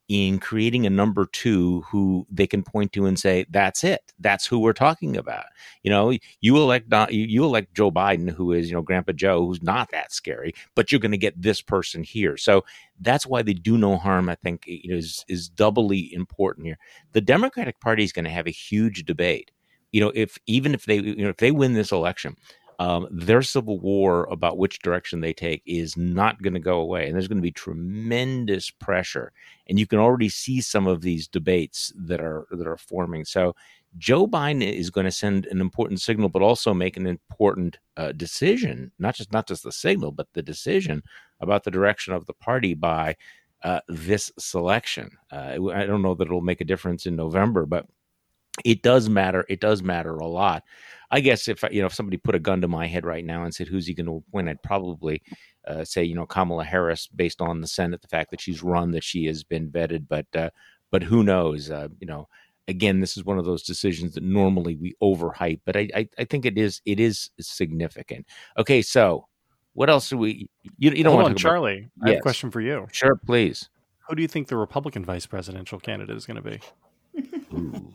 in creating a number two who they can point to and say, that's it. That's who we're talking about. You know, you elect you elect Joe Biden, who is, you know, Grandpa Joe, who's not that scary, but you're going to get this person here. So that's why the do no harm, I think, is is doubly important here. The Democratic Party is going to have a huge debate. You know, if even if they, you know, if they win this election, Um, their civil war about which direction they take is not going to go away. And there's going to be tremendous pressure. And you can already see some of these debates that are that are forming. So Joe Biden is going to send an important signal, but also make an important uh, decision, not just not just the signal, but the decision about the direction of the party by uh, this selection. Uh, I don't know that it'll make a difference in November, but it does matter. It does matter a lot. I guess if you know if somebody put a gun to my head right now and said, who's he going to appoint, I'd probably uh, say, you know, Kamala Harris, based on the Senate, the fact that she's run, that she has been vetted. But uh, but who knows? Uh, you know, again, this is one of those decisions that normally we overhype, but I I, I think it is it is significant. Okay, so what else do we? You, you don't Hold want on, to Charlie. About, I have yes. a question for you. Sure, please. Who do you think the Republican vice presidential candidate is going to be? Ooh.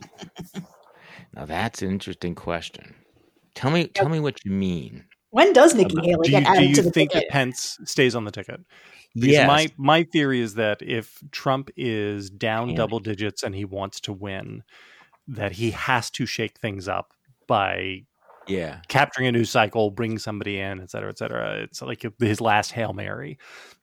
Now that's an interesting question. Tell me, tell me what you mean. When does Nikki Haley do get you, added do you to the think ticket? that Pence stays on the ticket? Because yes. my my theory is that if Trump is down Damn. double digits and he wants to win, that he has to shake things up by yeah capturing a news cycle, bring somebody in, et cetera, et cetera. It's like his last Hail Mary.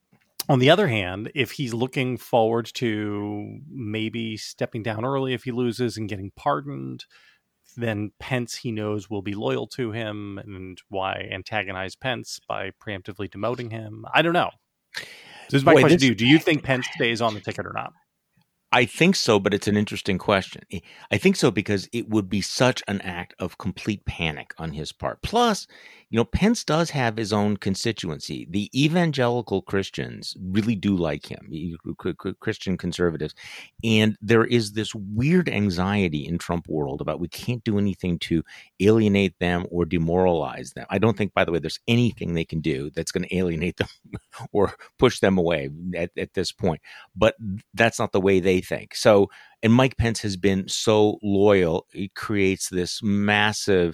On the other hand, if he's looking forward to maybe stepping down early if he loses and getting pardoned, then Pence, he knows, will be loyal to him. And why antagonize Pence by preemptively demoting him? I don't know. This is my Boy, question this- to you. Do you think Pence stays on the ticket or not? I think so, but it's an interesting question. I think so because it would be such an act of complete panic on his part. Plus, you know, Pence does have his own constituency. The evangelical Christians really do like him, Christian conservatives. And there is this weird anxiety in Trump world about we can't do anything to alienate them or demoralize them. I don't think, by the way, there's anything they can do that's going to alienate them or push them away at, at this point. But that's not the way they think. So, and Mike Pence has been so loyal, it creates this massive,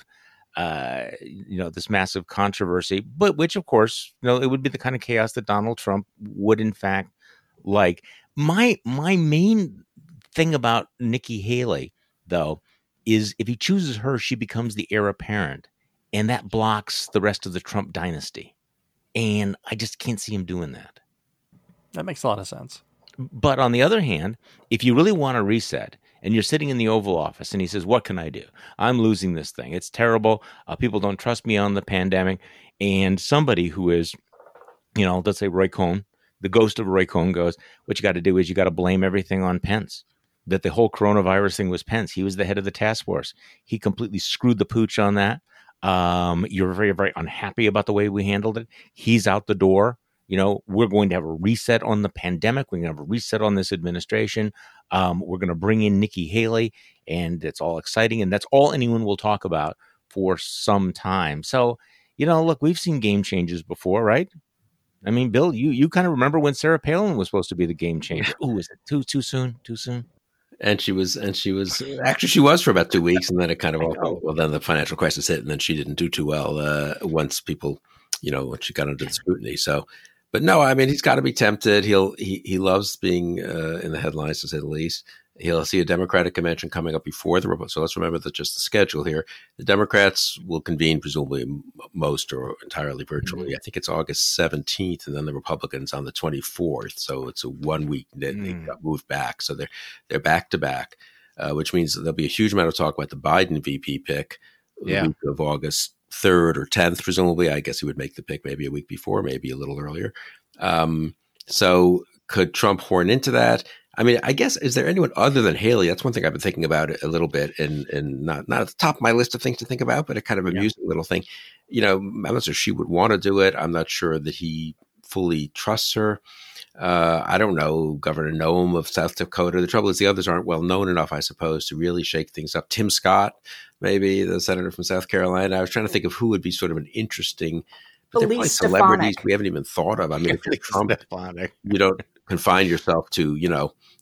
uh, you know, this massive controversy, but which, of course, you know, it would be the kind of chaos that Donald Trump would, in fact, like. My my main thing about Nikki Haley, though, is if he chooses her, she becomes the heir apparent, and that blocks the rest of the Trump dynasty. And I just can't see him doing that. That makes a lot of sense. But on the other hand, if you really want to reset and you're sitting in the Oval Office and he says, what can I do? I'm losing this thing. It's terrible. Uh, people don't trust me on the pandemic. And somebody who is, you know, let's say Roy Cohn, the ghost of Roy Cohn goes, what you got to do is you got to blame everything on Pence. That the whole coronavirus thing was Pence. He was the head of the task force. He completely screwed the pooch on that. Um, you're very, very unhappy about the way we handled it. He's out the door. You know, we're going to have a reset on the pandemic. We're going to have a reset on this administration. Um, we're going to bring in Nikki Haley, and it's all exciting. And that's all anyone will talk about for some time. So, you know, look, we've seen game changers before, right? I mean, Bill, you, you kind of remember when Sarah Palin was supposed to be the game changer. Oh, is it too too soon? Too soon? And she was, and she was actually she was for about two weeks, and then it kind of all, well, then the financial crisis hit, and then she didn't do too well uh, once people, you know, when she got under the scrutiny. So. But no, I mean, he's got to be tempted. He'll he he loves being uh, in the headlines, to say the least. He'll see a Democratic convention coming up before the Republicans. So let's remember that just the schedule here. The Democrats will convene presumably most or entirely virtually. Mm-hmm. I think it's August seventeenth, and then the Republicans on the twenty-fourth. So it's a one week that mm-hmm. they got moved back. So they're they're back to back, uh, which means there'll be a huge amount of talk about the Biden V P pick yeah. the week of August third or tenth, presumably. I guess he would make the pick maybe a week before, maybe a little earlier. Um, so could Trump horn into that? I mean, I guess, is there anyone other than Haley? That's one thing I've been thinking about a little bit, and and not not at the top of my list of things to think about, but a kind of amusing yeah. little thing. You know, I'm not sure she would want to do it. I'm not sure that he fully trusts her. Uh, I don't know, Governor Noem of South Dakota. The trouble is the others aren't well known enough, I suppose, to really shake things up. Tim Scott, maybe, the senator from South Carolina. I was trying to think of who would be sort of an interesting, but they're probably celebrities we haven't even thought of. I mean, if you're Trump, you don't confine yourself to, you know,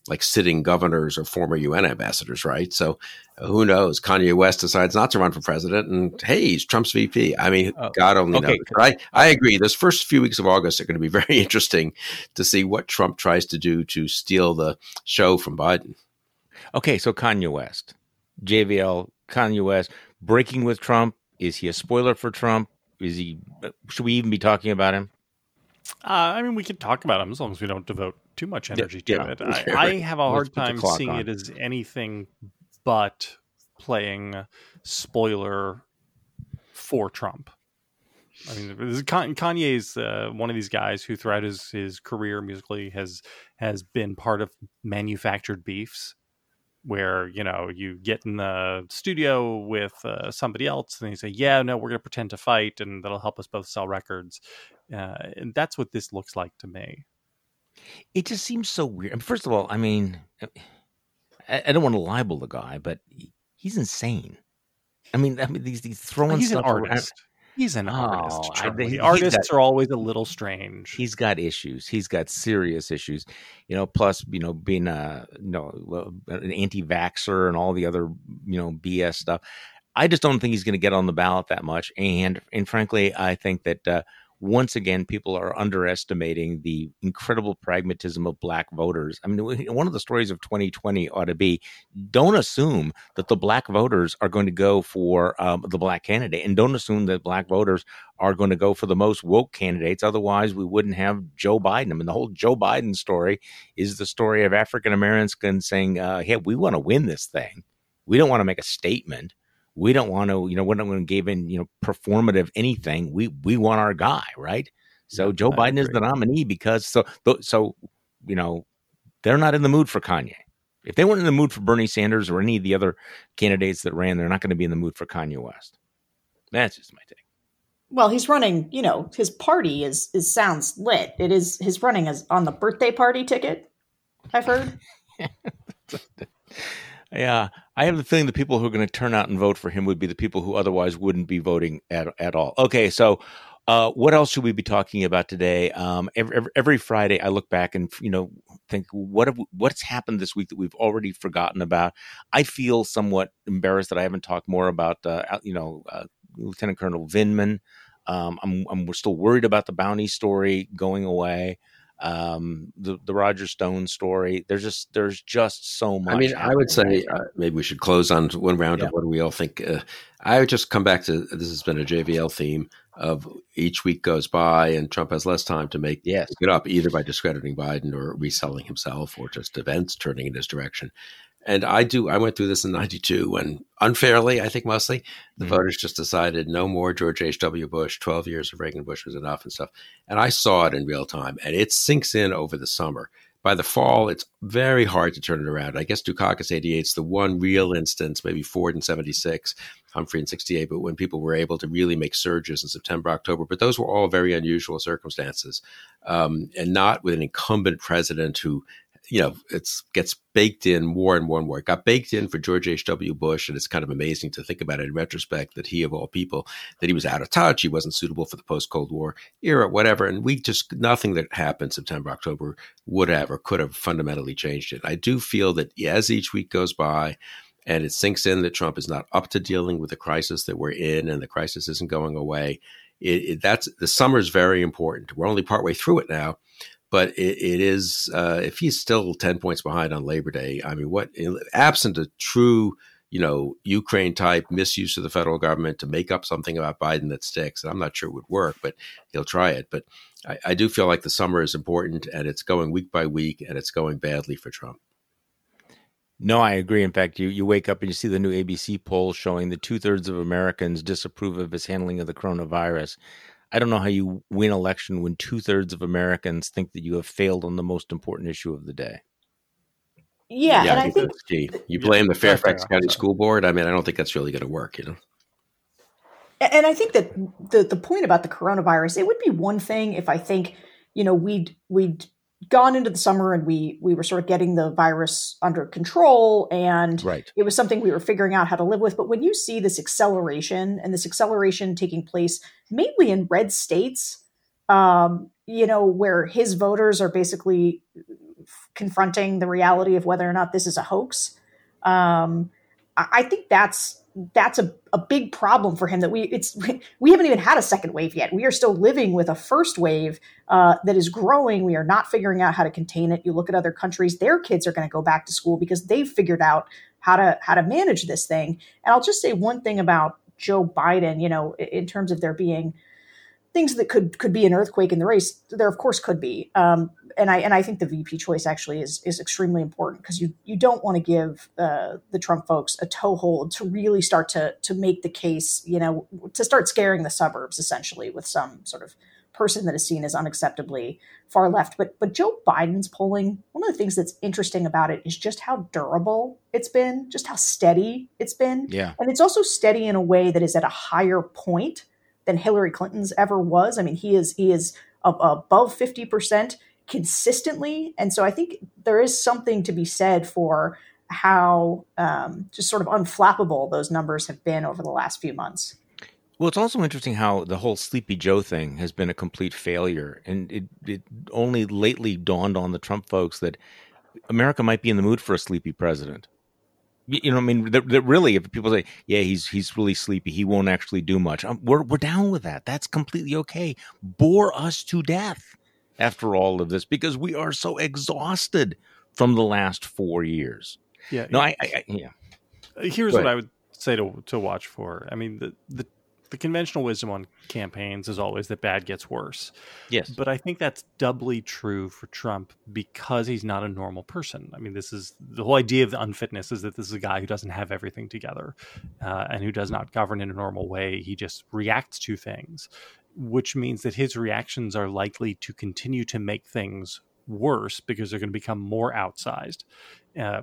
like sitting governors or former U N ambassadors, right? So uh, who knows? Kanye West decides not to run for president, and hey, he's Trump's V P. I mean, oh, God only okay. knows. But I, I agree. Those first few weeks of August are going to be very interesting to see what Trump tries to do to steal the show from Biden. Okay, so Kanye West, J V L, Kanye West, breaking with Trump. Is he a spoiler for Trump? Is he? Should we even be talking about him? Uh, I mean, we can talk about him as long as we don't devote too much energy yeah, to yeah. it. I, I have a hard Let's time seeing on. it as anything but playing spoiler for Trump. I mean, Kanye's uh, one of these guys who, throughout his, his career musically, has has been part of manufactured beefs, where, you know, you get in the studio with uh, somebody else and you say, yeah, no, we're going to pretend to fight and that'll help us both sell records. Uh, and that's what this looks like to me. It just seems so weird. I mean, first of all, I mean, I, I don't want to libel the guy, but he's insane. I mean, I mean, these, these throwing he's stuff an artist. around. He's an oh, artist. I, he, Artists got, are always a little strange. He's got issues. He's got serious issues, you know, plus, you know, being a, you know, an anti-vaxxer and all the other, you know, B S stuff. I just don't think he's going to get on the ballot that much. And, and frankly, I think that uh, once again, people are underestimating the incredible pragmatism of black voters. I mean, one of the stories of twenty twenty ought to be, don't assume that the black voters are going to go for um, the black candidate, and don't assume that black voters are going to go for the most woke candidates. Otherwise, we wouldn't have Joe Biden. I mean, the whole Joe Biden story is the story of African Americans saying, uh, hey, we want to win this thing. We don't want to make a statement. We don't want to, you know, we're not going to give in, you know, performative anything. We we want our guy, right? So Joe I Biden agree. is the nominee because so so you know, they're not in the mood for Kanye. If they weren't in the mood for Bernie Sanders or any of the other candidates that ran, they're not going to be in the mood for Kanye West. That's just my take. Well, he's running, you know, his party is is sounds lit. It is his running as on the birthday party ticket, I've heard. Yeah, I have the feeling the people who are going to turn out and vote for him would be the people who otherwise wouldn't be voting at at all. Okay, so uh, what else should we be talking about today? Um, every, every, every Friday, I look back and you know think what have, what's happened this week that we've already forgotten about. I feel somewhat embarrassed that I haven't talked more about uh, you know uh, Lieutenant Colonel Vindman. Um, I'm, I'm we're still worried about the bounty story going away. Um, the the Roger Stone story. There's just there's just so much. I mean, I would say uh, maybe we should close on one round yeah. of what do we all think. Uh, I would just come back to this has been a J V L theme of each week goes by and Trump has less time to make yes. it up either by discrediting Biden or reselling himself or just events turning in his direction. And I do. I went through this in ninety-two when unfairly, I think mostly, the mm-hmm. voters just decided no more George H W. Bush, twelve years of Reagan Bush was enough and stuff. And I saw it in real time and it sinks in over the summer. By the fall, it's very hard to turn it around. I guess Dukakis eighty-eight is the one real instance, maybe Ford in seventy-six, Humphrey in sixty-eight, but when people were able to really make surges in September, October. But those were all very unusual circumstances um, and not with an incumbent president who you know, it's gets baked in more and more and more. It got baked in for George H W. Bush, and it's kind of amazing to think about it in retrospect that he, of all people, that he was out of touch. He wasn't suitable for the post-Cold War era, whatever. And we just, nothing that happened September, October would have or could have fundamentally changed it. I do feel that as each week goes by and it sinks in that Trump is not up to dealing with the crisis that we're in and the crisis isn't going away, it, it, that's the summer is very important. We're only partway through it now. But it, it is, uh, if he's still ten points behind on Labor Day, I mean, what, absent a true, you know, Ukraine type misuse of the federal government to make up something about Biden that sticks, and I'm not sure it would work, but he'll try it. But I, I do feel like the summer is important and it's going week by week and it's going badly for Trump. No, I agree. In fact, you, you wake up and you see the new A B C poll showing that two thirds of Americans disapprove of his handling of the coronavirus. I don't know how you win election when two thirds of Americans think that you have failed on the most important issue of the day. Yeah, yeah and I I think that's key. You blame the Fairfax County School Board. I mean, I don't think that's really going to work, you know. And I think that the the point about the coronavirus, it would be one thing if I think, you know, we'd we'd gone into the summer and we we were sort of getting the virus under control and right. It was something we were figuring out how to live with. But when you see this acceleration and this acceleration taking place mainly in red states, um, you know, where his voters are basically confronting the reality of whether or not this is a hoax. Um, I, I think that's that's a, a big problem for him, that we it's we haven't even had a second wave yet. We are still living with a first wave uh, that is growing. We are not figuring out how to contain it. You look at other countries, their kids are going to go back to school because they've figured out how to how to manage this thing. And I'll just say one thing about Joe Biden, you know, in terms of there being things that could could be an earthquake in the race, there of course could be. Um, and I and I think the V P choice actually is is extremely important, because you you don't want to give uh, the Trump folks a toehold to really start to to make the case, you know, to start scaring the suburbs essentially with some sort of person that is seen as unacceptably far left. But but Joe Biden's polling, one of the things that's interesting about it is just how durable it's been, just how steady it's been. Yeah. And it's also steady in a way that is at a higher point than Hillary Clinton's ever was. I mean, he is he is ab- above fifty percent consistently. And so I think there is something to be said for how um, just sort of unflappable those numbers have been over the last few months. Well, it's also interesting how the whole Sleepy Joe thing has been a complete failure. And it, it only lately dawned on the Trump folks that America might be in the mood for a sleepy president. You know, I mean, that, that really, if people say, yeah, he's he's really sleepy, he won't actually do much. Um, we're we're down with that. That's completely okay. Bore us to death after all of this, because we are so exhausted from the last four years. Yeah. No, I, I, I yeah. Here's what I would say to to watch for. I mean, the the The conventional wisdom on campaigns is always that bad gets worse. Yes. But I think that's doubly true for Trump because he's not a normal person. I mean, this is the whole idea of the unfitness is that this is a guy who doesn't have everything together uh, and who does not govern in a normal way. He just reacts to things, which means that his reactions are likely to continue to make things worse because they're going to become more outsized. Uh,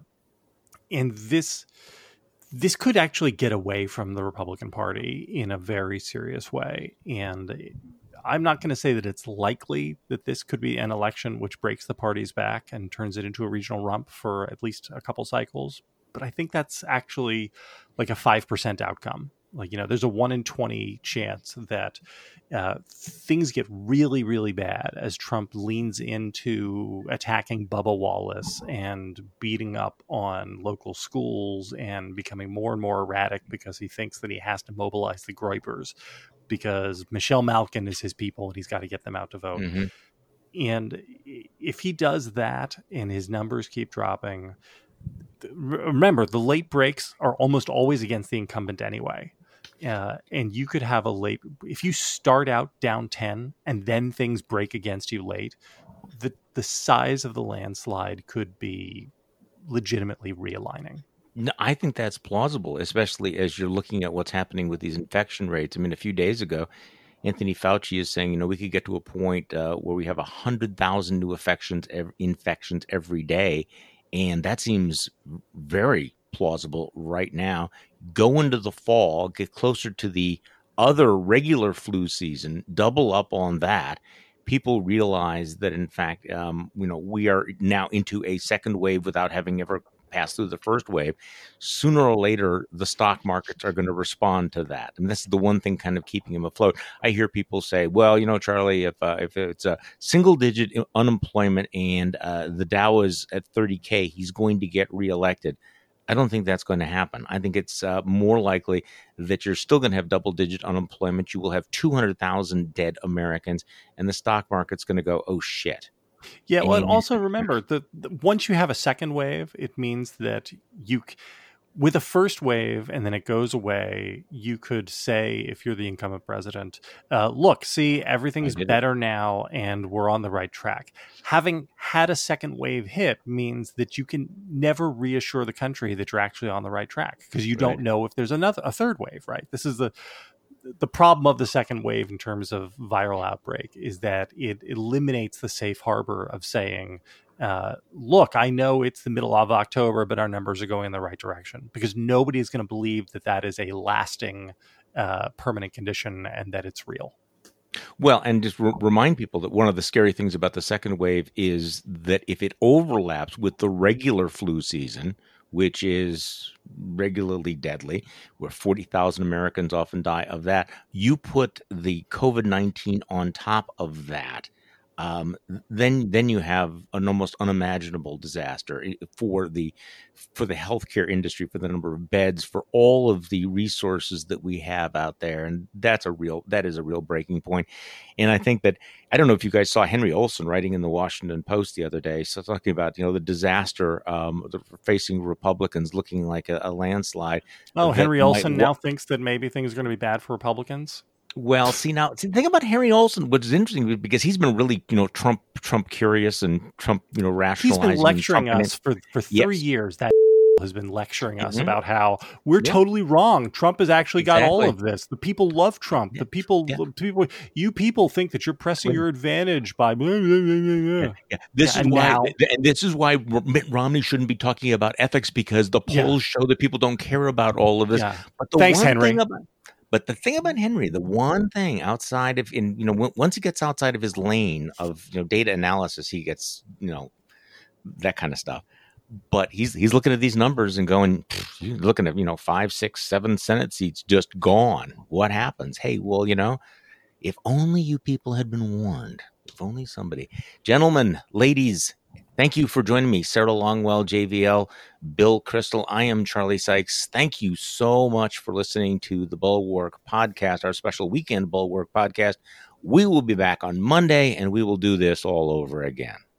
and this... This could actually get away from the Republican Party in a very serious way. And I'm not going to say that it's likely that this could be an election which breaks the party's back and turns it into a regional rump for at least a couple cycles. But I think that's actually like a five percent outcome. Like, you know, there's a one in twenty chance that uh, things get really, really bad as Trump leans into attacking Bubba Wallace and beating up on local schools and becoming more and more erratic because he thinks that he has to mobilize the Groypers because Michelle Malkin is his people and he's got to get them out to vote. Mm-hmm. And if he does that and his numbers keep dropping, remember, the late breaks are almost always against the incumbent anyway. Uh, and you could have a late, if you start out down ten and then things break against you late, the the size of the landslide could be legitimately realigning. No, I think that's plausible, especially as you're looking at what's happening with these infection rates. I mean, a few days ago, Anthony Fauci is saying, you know, we could get to a point uh, where we have one hundred thousand new infections, ev- infections every day. And that seems very plausible right now. Go into the fall, get closer to the other regular flu season, double up on that. People realize that, in fact, um, you know, we are now into a second wave without having ever passed through the first wave. Sooner or later, the stock markets are going to respond to that. And this is the one thing kind of keeping him afloat. I hear people say, well, you know, Charlie, if uh, if it's a single digit unemployment and uh, the Dow is at thirty K, he's going to get reelected. I don't think that's going to happen. I think it's uh, more likely that you're still going to have double-digit unemployment. You will have two hundred thousand dead Americans, and the stock market's going to go, oh, shit. Yeah, and well, and also remember, that once you have a second wave, it means that you, with a first wave, and then it goes away, you could say, if you're the incumbent president, uh, look, see, everything's better now, and we're on the right track. Having had a second wave hit means that you can never reassure the country that you're actually on the right track, because you don't right. know if there's another a third wave, right? This is the the problem of the second wave in terms of viral outbreak is that it eliminates the safe harbor of saying, uh, look, I know it's the middle of October, but our numbers are going in the right direction, because nobody is going to believe that that is a lasting, uh, permanent condition and that it's real. Well, and just re- remind people that one of the scary things about the second wave is that if it overlaps with the regular flu season, which is regularly deadly, where forty thousand Americans often die of that, you put the COVID nineteen on top of that, um, then then you have an almost unimaginable disaster for the for the healthcare industry, for the number of beds, for all of the resources that we have out there, and that's a real that is a real breaking point. And I think that I don't know if you guys saw Henry Olsen writing in the Washington Post the other day, so talking about you know the disaster um, facing Republicans, looking like a, a landslide. Oh, Henry Olsen now thinks that maybe things are going to be bad for Republicans. Well, see now, see, the thing about Henry Olsen, which is interesting because he's been really, you know, Trump, Trump curious and Trump, you know, rationalizing. He's been lecturing Trump us for, for three yes. years. That has been lecturing us mm-hmm. about how we're yeah. totally wrong. Trump has actually got exactly. all of this. The people love Trump. Yeah. The people, yeah. the people, you people think that you're pressing when, your advantage by. Blah, blah, blah, blah. Yeah. Yeah. This yeah, is why, now, and this is why Mitt Romney shouldn't be talking about ethics because the polls show that people don't care about all of this. But the Thanks, one Henry. Thing about, But the thing about Henry, the one thing outside of, in you know, w- once he gets outside of his lane of you know data analysis, he gets you know that kind of stuff. But he's he's looking at these numbers and going, looking at you know five, six, seven Senate seats just gone. What happens? Hey, well, you know, if only you people had been warned. If only somebody, gentlemen, ladies. Thank you for joining me, Sarah Longwell, J V L, Bill Kristol. I am Charlie Sykes. Thank you so much for listening to the Bulwark Podcast, our special weekend Bulwark Podcast. We will be back on Monday, and we will do this all over again.